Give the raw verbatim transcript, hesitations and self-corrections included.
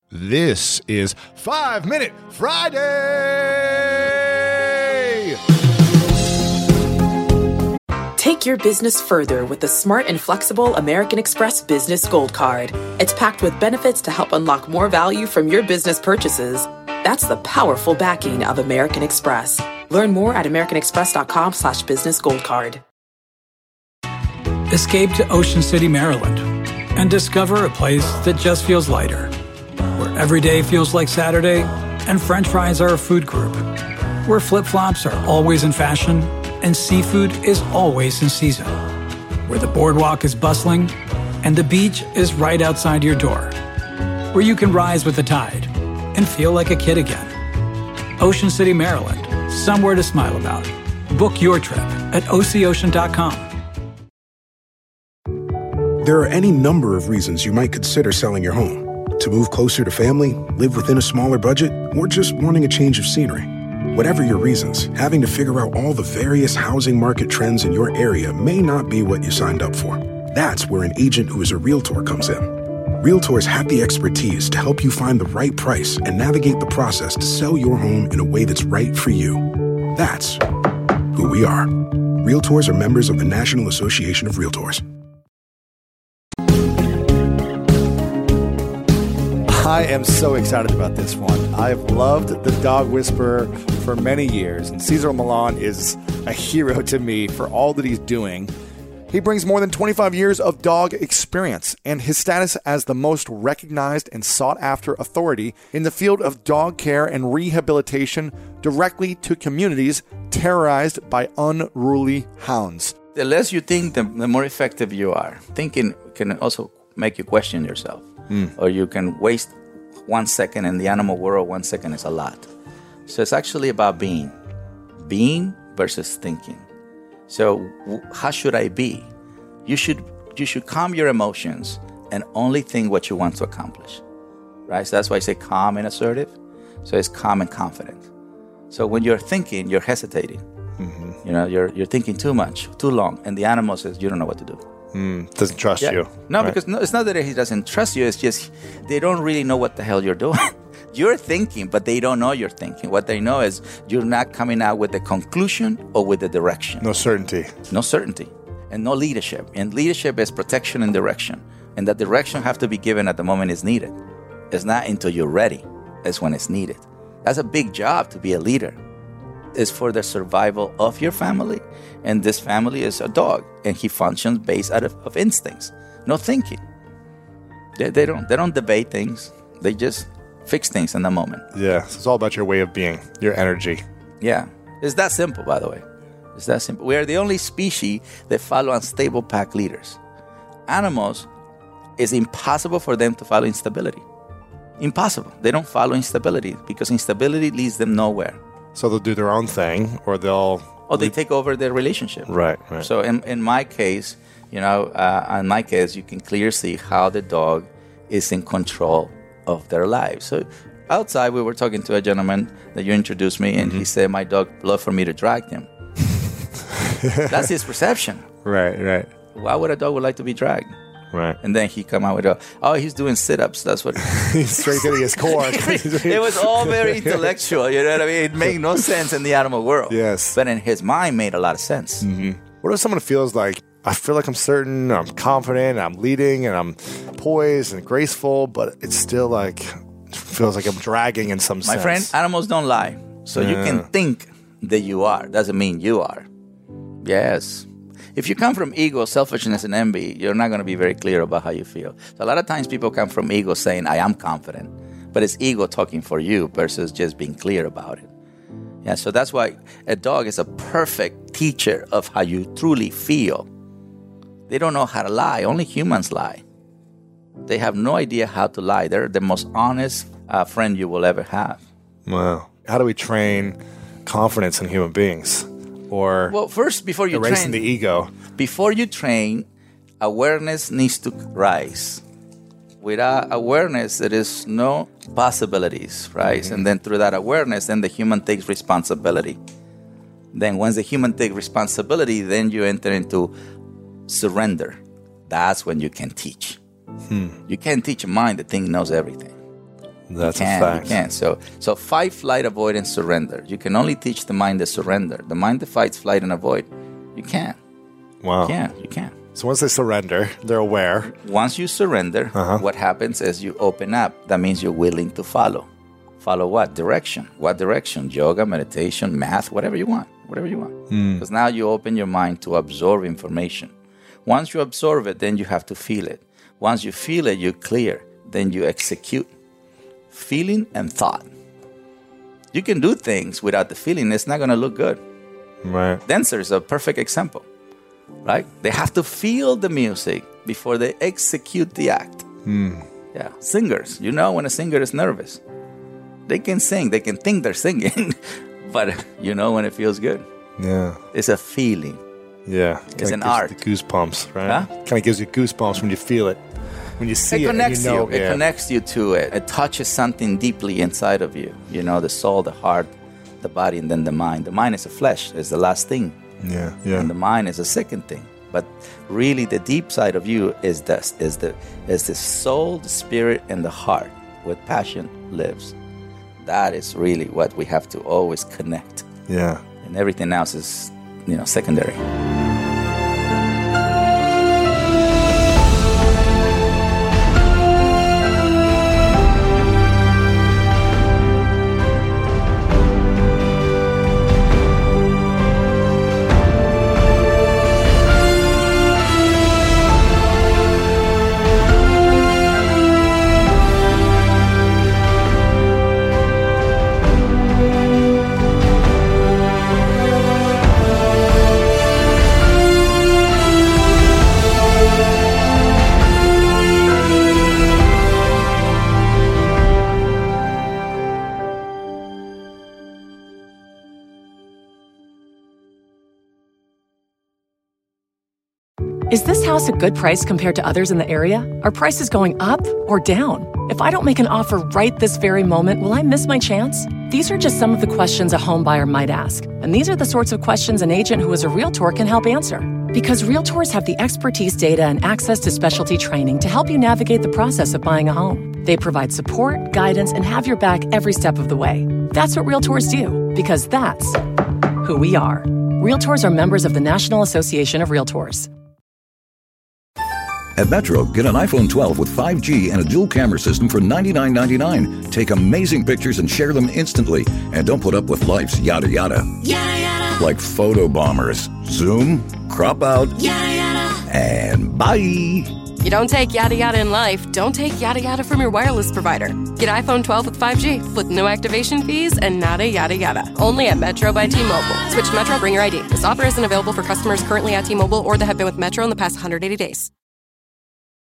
This is Five Minute Friday! Take your business further with the smart and flexible American Express Business Gold Card. It's packed with benefits to help unlock more value from your business purchases. That's the powerful backing of American Express. Learn more at americanexpress.com slash business gold card. Escape to Ocean City, Maryland, and discover a place that just feels lighter, where every day feels like Saturday and French fries are a food group, where flip-flops are always in fashion and seafood is always in season, where the boardwalk is bustling and the beach is right outside your door, where you can rise with the tide and feel like a kid again. Ocean City, Maryland, somewhere to smile about. Book your trip at O C ocean dot com. There are any number of reasons you might consider selling your home. To move closer to family, live within a smaller budget, or just wanting a change of scenery. Whatever your reasons, having to figure out all the various housing market trends in your area may not be what you signed up for. That's where an agent who is a realtor comes in. Realtors have the expertise to help you find the right price and navigate the process to sell your home in a way that's right for you. That's who we are. Realtors are members of the National Association of Realtors. I am so excited about this one. I've loved The Dog Whisperer for many years, and Cesar Millan is a hero to me for all that he's doing. He brings more than twenty-five years of dog experience and his status as the most recognized and sought-after authority in the field of dog care and rehabilitation directly to communities terrorized by unruly hounds. The less you think, the, the more effective you are. Thinking can also make you question yourself. Mm. Or you can waste one second in the animal world, one second is a lot. So it's actually about being. Being versus thinking. So w- how should I be? You should you should calm your emotions and only think what you want to accomplish. Right? So that's why I say calm and assertive. So it's calm and confident. So when you're thinking, you're hesitating. Mm-hmm. You know, you're you're thinking too much, too long, and the animal says you don't know what to do. Mm, doesn't trust yeah. you. No, right? because no, it's not that he doesn't trust you. It's just they don't really know what the hell you're doing. You're thinking, but they don't know you're thinking. What they know is you're not coming out with the conclusion or with the direction. No certainty. No certainty. And no leadership. And leadership is protection and direction. And that direction have to be given at the moment it's needed. It's not until you're ready. It's when it's needed. That's a big job to be a leader. It's for the survival of your family. And this family is a dog. And he functions based out of, of instincts. No thinking. They, they don't they don't debate things. They just fix things in the moment. Yeah. So it's all about your way of being, your energy. Yeah. It's that simple, by the way. It's that simple. We are the only species that follow unstable pack leaders. Animals, it's impossible for them to follow instability. Impossible. They don't follow instability because instability leads them nowhere. So they'll do their own thing, or they'll... Or they take over their relationship. Right, right. So in, in my case, you know, uh, in my case, you can clearly see how the dog is in control of their lives. So outside, we were talking to a gentleman that you introduced me, and mm-hmm. he said, my dog loved for me to drag him. That's his perception. Right, right. Why would a dog would like to be dragged? Right. And then he come out with, a, oh, he's doing sit-ups. That's what... He's strengthening his core. It was all very intellectual, you know what I mean? It made no sense in the animal world. Yes. But in his mind, made a lot of sense. Mm-hmm. What if someone feels like, I feel like I'm certain, I'm confident, I'm leading, and I'm poised and graceful, but it's still like, feels like I'm dragging in some My sense. My friend, animals don't lie. So yeah. You can think that you are. Doesn't mean you are. Yes. If you come from ego, selfishness, and envy, you're not going to be very clear about how you feel. So a lot of times people come from ego saying, I am confident. But it's ego talking for you versus just being clear about it. Yeah, so that's why a dog is a perfect teacher of how you truly feel. They don't know how to lie. Only humans lie. They have no idea how to lie. They're the most honest uh, friend you will ever have. Wow. How do we train confidence in human beings? Or well, first, before you erasing train, the ego. Before you train, awareness needs to rise. Without awareness, there is no possibilities, right? Mm-hmm. And then through that awareness, then the human takes responsibility. Then once the human takes responsibility, then you enter into surrender. That's when you can teach. Hmm. You can't teach a mind that thinks knows everything. That's you can't, a fact. You can't. So, so fight, flight, avoid, and surrender. You can only teach the mind to surrender. The mind that fights, flight, and avoid, you can't. Wow. You can't. You can't. So once they surrender, they're aware. Once you surrender, Uh-huh. what happens is you open up. That means you're willing to follow. Follow what? Direction. What direction? Yoga, meditation, math, whatever you want. Whatever you want. Because now you open your mind to absorb information. Once you absorb it, then you have to feel it. Once you feel it, you're clear. Then you execute. Feeling and thought. You can do things without the feeling. It's not going to look good. Right. Dancers are a perfect example. Right? They have to feel the music before they execute the act. Mm. Yeah. Singers, you know when a singer is nervous. They can sing, they can think they're singing, but you know when it feels good. Yeah. It's a feeling. Yeah. It's Kinda an gives art. you the goosebumps, right? Huh? Kind of gives you goosebumps when you feel it. When you see It it, connects and you know, you. It yeah. connects you to it. It touches something deeply inside of you. You know, the soul, the heart, the body, and then the mind. The mind is the flesh. It's the last thing. Yeah, yeah. And the mind is the second thing. But really, the deep side of you is this: is the is the soul, the spirit, and the heart, where passion lives. That is really what we have to always connect. Yeah. And everything else is, you know, secondary. Is this house a good price compared to others in the area? Are prices going up or down? If I don't make an offer right this very moment, will I miss my chance? These are just some of the questions a home buyer might ask. And these are the sorts of questions an agent who is a Realtor can help answer. Because Realtors have the expertise, data, and access to specialty training to help you navigate the process of buying a home. They provide support, guidance, and have your back every step of the way. That's what Realtors do, because that's who we are. Realtors are members of the National Association of Realtors. At Metro, get an iPhone twelve with five G and a dual camera system for ninety-nine ninety-nine. Take amazing pictures and share them instantly. And don't put up with life's yada yada. Yada yada. Like photo bombers. Zoom, crop out, Yada yada. and bye. You don't take yada yada in life, don't take yada yada from your wireless provider. Get iPhone twelve with five G with no activation fees and nada yada yada. Only at Metro by T-Mobile. Switch to Metro, bring your I D. This offer isn't available for customers currently at T-Mobile or that have been with Metro in the past one hundred eighty days.